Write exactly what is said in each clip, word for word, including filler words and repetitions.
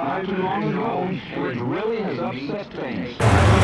Not too long ago, which really has upset things.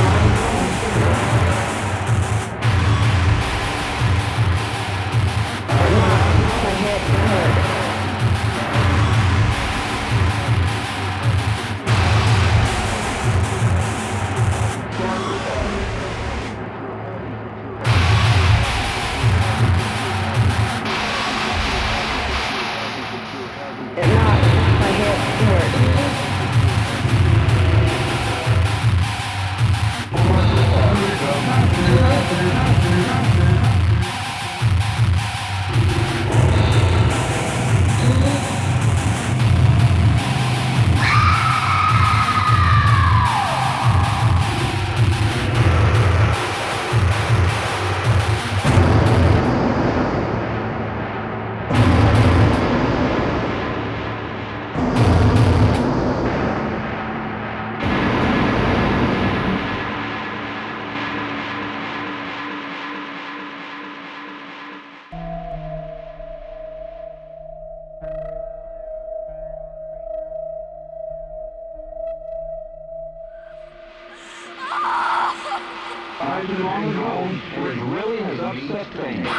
Not too long ago, which really has upset things.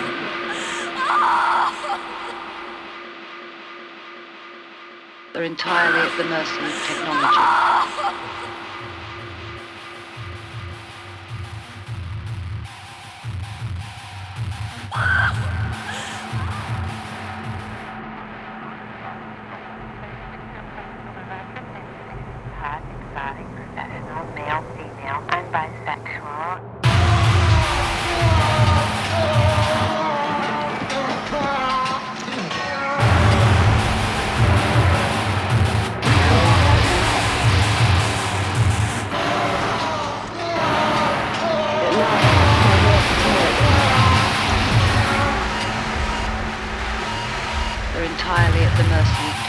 They're entirely at the mercy of technology. Hot, exotic, professional, male, female, I'm bisexual. They're entirely at the mercy